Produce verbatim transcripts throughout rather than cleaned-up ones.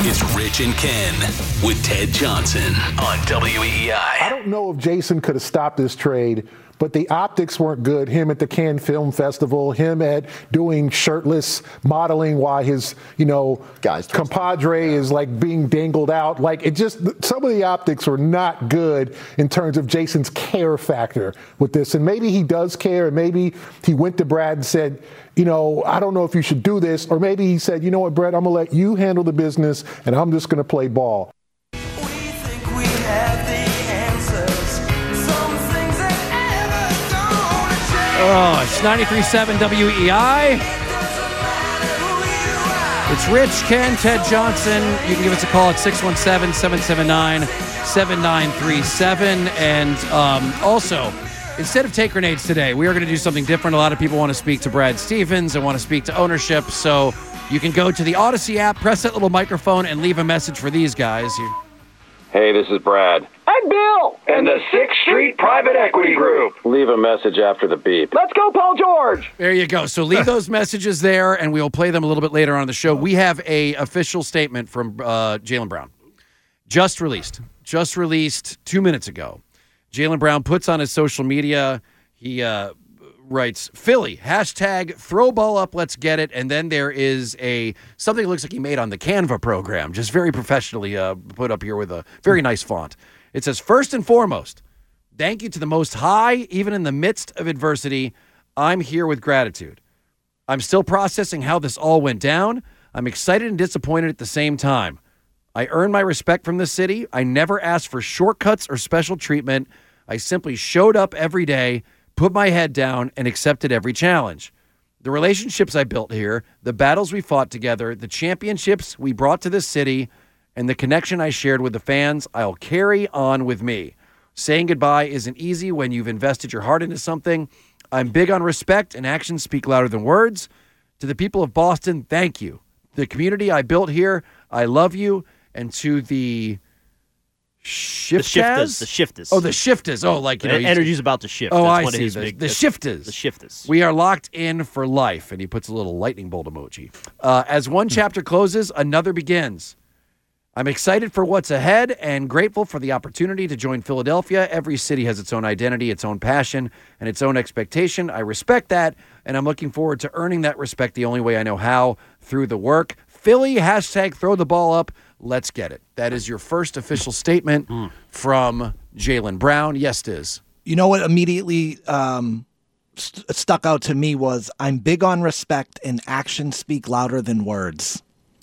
It's Rich and Ken with Ted Johnson on W E E I. I don't know if Jason could have stopped this trade, but the optics weren't good. Him at the Cannes Film Festival, him at doing shirtless modeling while his, you know, Guys, compadre is like being dangled out. Like it just, some of the optics were not good in terms of Jason's care factor with this. And maybe he does care, and maybe he went to Brad and said, you know, I don't know if you should do this. Or maybe he said, you know what, Brad, I'm going to let you handle the business and I'm just going to play ball. We think we have the answers. Some things that ever gonna change. Oh, it's ninety-three point seven W E I. It's Rich, Ken, Ted Johnson. You can give us a call at six one seven, seven seven nine, seven nine three seven. And um, also, instead of take grenades today, we are going to do something different. A lot of people want to speak to Brad Stevens and want to speak to ownership. So you can go to the Odyssey app, press that little microphone, and leave a message for these guys. You- Hey, this is Brad. I'm Bill. And the Sixth Street Private Equity Group. Leave a message after the beep. Let's go, Paul George. There you go. So leave those messages there, and we'll play them a little bit later on in the show. We have a official statement from uh, Jaylen Brown. Just released. Just released two minutes ago. Jaylen Brown puts on his social media, he uh, writes, Philly, hashtag throw ball up, let's get it. And then there is a something that looks like he made on the Canva program, just very professionally uh, put up here with a very nice font. It says, first and foremost, thank you to the Most High, even in the midst of adversity. I'm here with gratitude. I'm still processing how this all went down. I'm excited and disappointed at the same time. I earned my respect from the city. I never asked for shortcuts or special treatment. I simply showed up every day, put my head down, and accepted every challenge. The relationships I built here, the battles we fought together, the championships we brought to this city, and the connection I shared with the fans, I'll carry on with me. Saying goodbye isn't easy when you've invested your heart into something. I'm big on respect, and actions speak louder than words. To the people of Boston, thank you. The community I built here, I love you. And to the Shiftas? The Shiftas. The Shiftas. Oh, the Shiftas. Oh, like, you know. Energy's about to shift. Oh, that's I one see. Of his The, big, the Shiftas. The Shiftas. We are locked in for life. And he puts a little lightning bolt emoji. Uh, as one chapter closes, another begins. I'm excited for what's ahead and grateful for the opportunity to join Philadelphia. Every city has its own identity, its own passion, and its own expectation. I respect that, and I'm looking forward to earning that respect the only way I know how, through the work. Philly, hashtag throw the ball up. Let's get it. That is your first official statement mm. from Jaylen Brown. Yes, Diz. You know what immediately um, st- stuck out to me was, I'm big on respect and actions speak louder than words.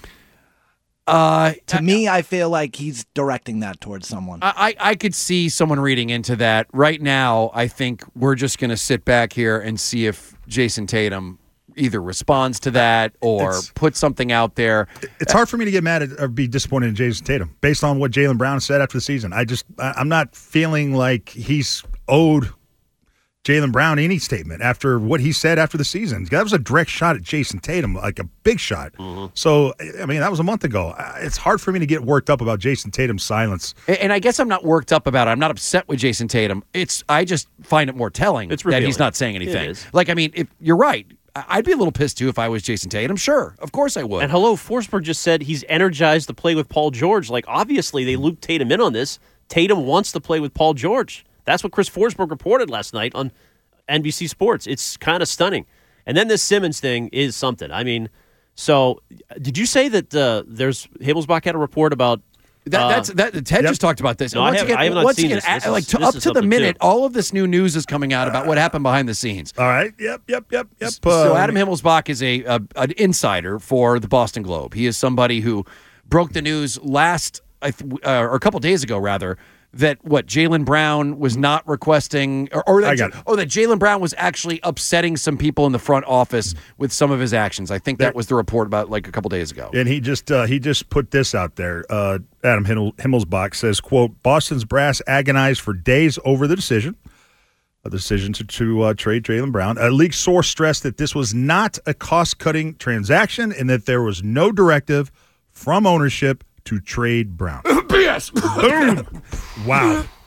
Uh, to I, me, I feel like he's directing that towards someone. I, I could see someone reading into that. Right now, I think we're just going to sit back here and see if Jason Tatum either responds to that or it's, puts something out there. It's hard for me to get mad at or be disappointed in Jason Tatum based on what Jaylen Brown said after the season. I just, I'm not feeling like he's owed Jaylen Brown any statement after what he said after the season. That was a direct shot at Jason Tatum, like a big shot. Mm-hmm. So, I mean, that was a month ago. It's hard for me to get worked up about Jason Tatum's silence. And, and I guess I'm not worked up about it. I'm not upset with Jason Tatum. It's I just find it more telling it's that he's not saying anything. Like, I mean, if you're right. I'd be a little pissed, too, if I was Jason Tatum. Sure. Of course I would. And hello, Forsberg just said he's energized to play with Paul George. Like, obviously, they looped Tatum in on this. Tatum wants to play with Paul George. That's what Chris Forsberg reported last night on N B C Sports. It's kind of stunning. And then this Simmons thing is something. I mean, so did you say that uh, there's Himmelsbach had a report about That, that's that. Ted yep. just talked about this. No, once I have, again, I have not once seen again, this. This like is, to, this up is to the minute, too. all of this new news is coming out about what happened behind the scenes. All right. Yep. Yep. Yep. Yep. So Adam Himmelsbach is a, a an insider for the Boston Globe. He is somebody who broke the news last, uh, or a couple days ago, rather, that what Jaylen Brown was not requesting, or, or that, oh, that Jaylen Brown was actually upsetting some people in the front office with some of his actions. I think that was the report about like a couple days ago. And he just uh, he just put this out there. Uh, Adam Himmelsbach says, "quote Boston's brass agonized for days over the decision, a decision to, to uh, trade Jaylen Brown. A league source stressed that this was not a cost-cutting transaction and that there was no directive from ownership to trade Brown." B S. Boom. Wow.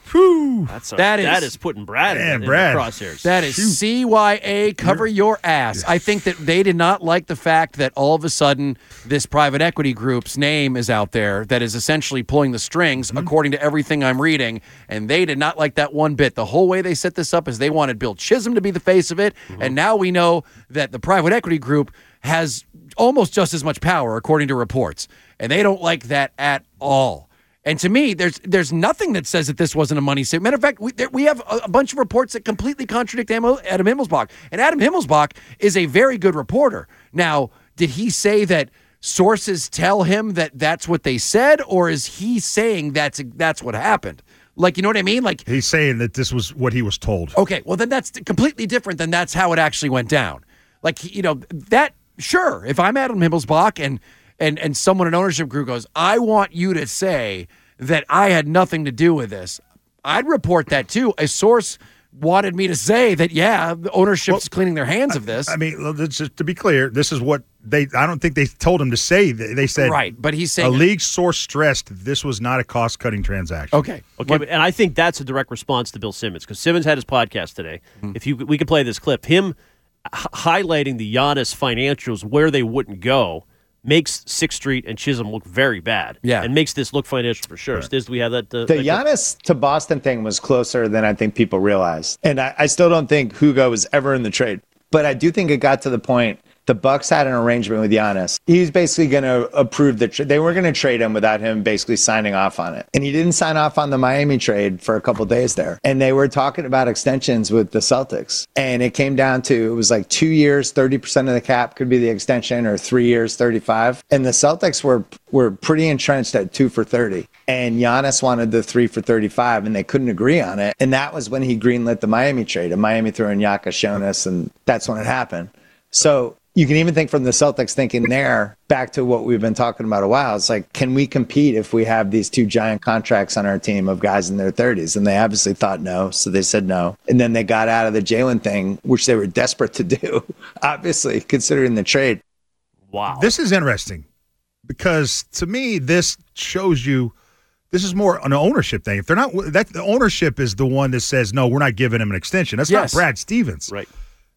Whew. That's a, That is- that is putting Brad Man, in, in Brad. the crosshairs. That is C Y A, cover your ass. I think that they did not like the fact that all of a sudden this private equity group's name is out there that is essentially pulling the strings, Mm-hmm. according to everything I'm reading, and they did not like that one bit. The whole way they set this up is they wanted Bill Chisholm to be the face of it, Mm-hmm. and now we know that the private equity group has almost just as much power, according to reports, and they don't like that at all. And to me, there's there's nothing that says that this wasn't a money suit. Matter of fact, we there, we have a, a bunch of reports that completely contradict Amo- Adam Himmelsbach. And Adam Himmelsbach is a very good reporter. Now, did he say that sources tell him that that's what they said, or is he saying that's that's what happened? Like, you know what I mean? Like, He's saying that this was what he was told. okay, well then that's completely different than that's how it actually went down. Like, you know, that sure. If I'm Adam Himmelsbach and and and someone in ownership group goes, I want you to say that I had nothing to do with this, I'd report that too. A source wanted me to say that, yeah, the ownership's cleaning their hands of this. I mean, let's just to be clear, this is what they. I don't think they told him to say. They they said Right, but he's a saying league source stressed this was not a cost cutting transaction. okay. Okay, but, and I think that's a direct response to Bill Simmons because Simmons had his podcast today. If you we could play this clip, him h- highlighting the Giannis financials where they wouldn't go makes Sixth Street and Chisholm look very bad. Yeah. and makes this look financial for sure. Stiz, do we have that? Uh, The that clip? Giannis to Boston thing was closer than I think people realized. And I, I still don't think Hugo was ever in the trade. But I do think it got to the point the Bucks had an arrangement with Giannis. He was basically going to approve the trade. They were going to trade him without him basically signing off on it. And he didn't sign off on the Miami trade for a couple of days there. And they were talking about extensions with the Celtics. And it came down to, it was like two years, thirty percent of the cap could be the extension, or three years, thirty-five. And the Celtics were were pretty entrenched at two for thirty. And Giannis wanted the three for thirty-five, and they couldn't agree on it. And that was when he greenlit the Miami trade. And Miami threw in Yaka Jonas, and that's when it happened. So you can even think from the Celtics thinking there, back to what we've been talking about a while. It's like, can we compete if we have these two giant contracts on our team of guys in their thirties? And they obviously thought no, so they said no. And then they got out of the Jalen thing, which they were desperate to do, obviously, considering the trade. Wow. This is interesting because to me, this shows you this is more an ownership thing. If they're not, that the ownership is the one that says, no, we're not giving him an extension. That's Yes. not Brad Stevens. Right.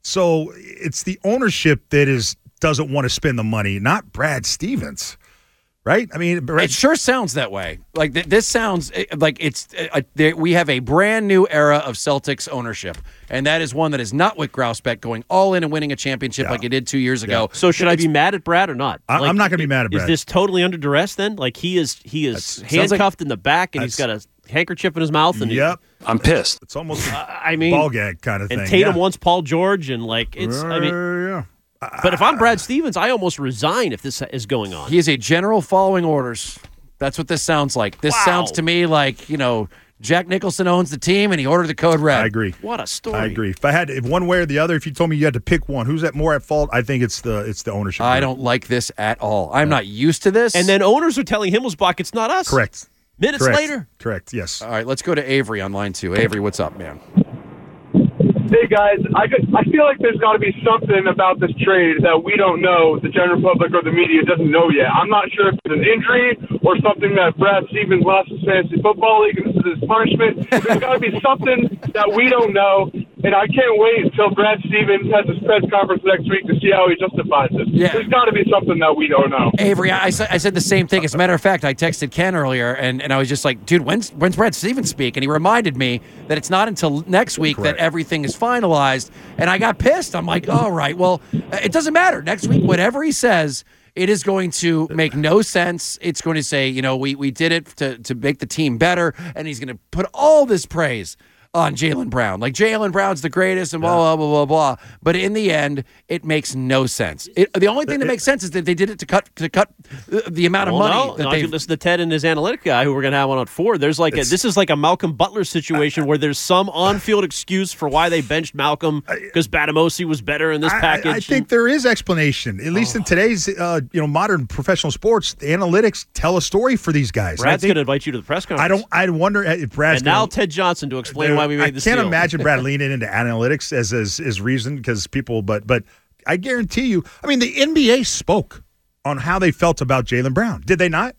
So it's the ownership that is doesn't want to spend the money, not Brad Stevens. Right? I mean, Brad, It sure sounds that way. Like th- this sounds eh, like it's uh, there, we have a brand new era of Celtics ownership, and that is one that is not with Grousbeck going all in and winning a championship Yeah. like he did two years ago. So should I be mad at Brad or not? I- I'm not gonna be mad at Is Brad. this totally under duress then? Like he is he is That's- sounds like- handcuffed in the back and he's got a handkerchief in his mouth and he- yep. I'm pissed. It's almost a I mean ball gag kind of and thing. Tatum yeah. wants Paul George and like it's I mean Uh, yeah. but if I'm Brad Stevens, I almost resign if this is going on. He is a general following orders. That's what this sounds like. This Wow. sounds to me like, you know, Jack Nicholson owns the team and he ordered the code red. I agree. What a story. I agree. If I had, if one way or the other, if you told me you had to pick one, who's at more at fault? I think it's the it's the ownership. I group. don't like this at all. I'm not used to this. And then owners are telling Himmelsbach it's not us. Correct. Minutes Correct. later. Correct. Yes. all right, let's go to Avery on line two. Avery, what's up, man? Hey guys, I could, I feel like there's got to be something about this trade that we don't know, the general public or the media doesn't know yet. I'm not sure if it's an injury or something that Brad Stevens lost his fantasy football league and this is his punishment. There's got to be something that we don't know, and I can't wait until Brad Stevens has his press conference next week to see how he justifies it. Yeah. There's got to be something that we don't know. Avery, I, I said I said the same thing. As a matter of fact, I texted Ken earlier, and, and I was just like, dude, when's when's Brad Stevens speak? And he reminded me that it's not until next week Correct. that everything is finalized. And I got pissed. I'm like, all right, well, it doesn't matter. Next week, whatever he says, it is going to make no sense. It's going to say, you know, we, we did it to, to make the team better, and he's going to put all this praise on Jaylen Brown. Like, Jaylen Brown's the greatest and blah, blah, blah, blah, blah. But in the end, it makes no sense. It, the only thing that makes sense is that they did it to cut to cut the amount of Well, money no, that no, they if you listen to Ted and his analytic guy, who we're going to have one on four. There's like a, this is like a Malcolm Butler situation where there's some on-field excuse for why they benched Malcolm because Batamosi was better in this I- package. I, I think there is explanation, at least in today's uh, you know modern professional sports. The analytics tell a story for these guys. And I Brad's think- going to invite you to the press conference. I don't. I wonder if Brad's And now gonna- Ted Johnson to explain why we made I this can't deal. imagine Brad leaning into analytics as as his reason because people, but but I guarantee you, I mean, the N B A spoke on how they felt about Jaylen Brown. Did they not?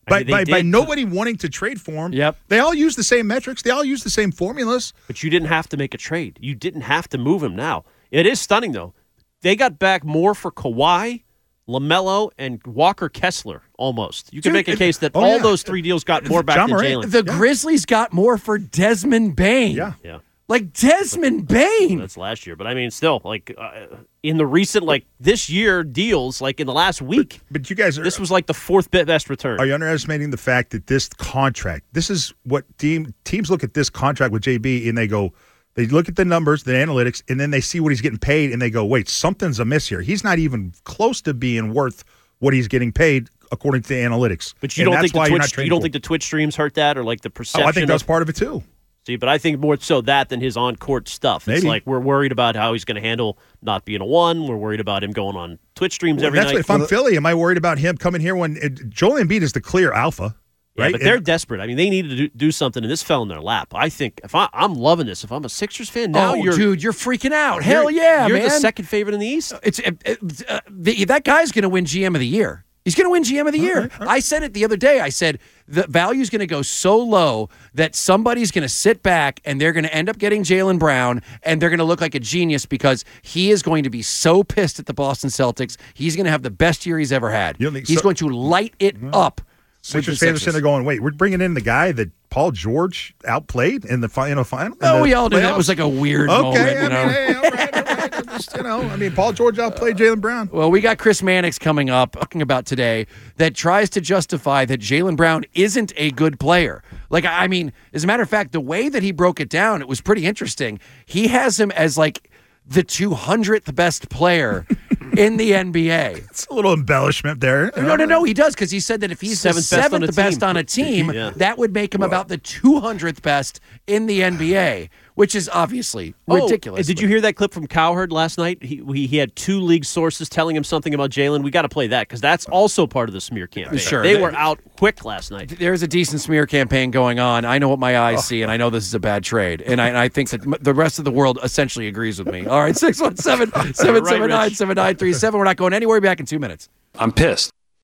By, mean, they by, by did. nobody wanting to trade for him. Yep. They all use the same metrics. They all use the same formulas. But you didn't have to make a trade. You didn't have to move him now. It is stunning, though. They got back more for Kawhi, LaMelo, and Walker Kessler, almost. You can Dude, make a it- case that oh, all yeah. those three deals got more back John than Morant. Jalen. The Grizzlies got more for Desmond Bain. Yeah. Yeah. Like Desmond Bain. That's last year. But I mean, still, like, uh, in the recent, like, this year deals, like, in the last week, But you guys are. this was like the fourth bit best return. Are you underestimating the fact that this contract, this is what team teams look at this contract with J B and they go, they look at the numbers, the analytics, and then they see what he's getting paid and they go, wait, something's amiss here. He's not even close to being worth what he's getting paid according to the analytics. But you And don't that's think the why you're not Twitch, trading you don't for think the Twitch streams hurt that, or like the him. perception? Oh, I think that's of, part of it too. See, but I think more so that than his on-court stuff. It's Maybe. like we're worried about how he's going to handle not being a one. We're worried about him going on Twitch streams Well, every that's night. what, if I'm Philly, am I worried about him coming here when it, Joel Embiid is the clear alpha? Yeah, right? but they're And- desperate. I mean, they needed to do, do something, and this fell in their lap. I think if I, I'm loving this. If I'm a Sixers fan now, oh, you're dude, you're freaking out. Hell yeah, you're man. the second favorite in the East. It's it, it, uh, the, that guy's going to win G M of the year. He's going to win G M of the year. I said it the other day. I said the value's going to go so low that somebody's going to sit back and they're going to end up getting Jaylen Brown, and they're going to look like a genius because he is going to be so pissed at the Boston Celtics. He's going to have the best year he's ever had. You don't think He's so- going to light it up. with the Sixers fans are Sixers. sitting there going, wait, we're bringing in the guy that Paul George outplayed in the final final? Oh, in the we all knew that playoffs? was like a weird okay, moment, you I know. mean, hey, all right, all right. Just, you know, I mean, Paul George outplayed Jaylen Brown. Well, we got Chris Mannix coming up, talking about today, that tries to justify that Jaylen Brown isn't a good player. Like, I mean, as a matter of fact, the way that he broke it down, it was pretty interesting. He has him as like the two hundredth best player in the N B A. It's a little embellishment there. No, no, no, he does, because he said that if he's Seventh the best on seventh a best team. on a team, Yeah. that would make him about the two hundredth best in the N B A, which is obviously ridiculous. Oh, did you hear that clip from Cowherd last night? He he, he had two league sources telling him something about Jalen. We got to play that because that's also part of the smear campaign. Sure. They They- were out quick last night. There's a decent smear campaign going on. I know what my Oh. eyes see, and I know this is a bad trade. And I, and I think that m- the rest of the world essentially agrees with me. All right, six one seven, seven seven nine, seven nine three seven. We're not going anywhere. We'll be back in two minutes. I'm pissed.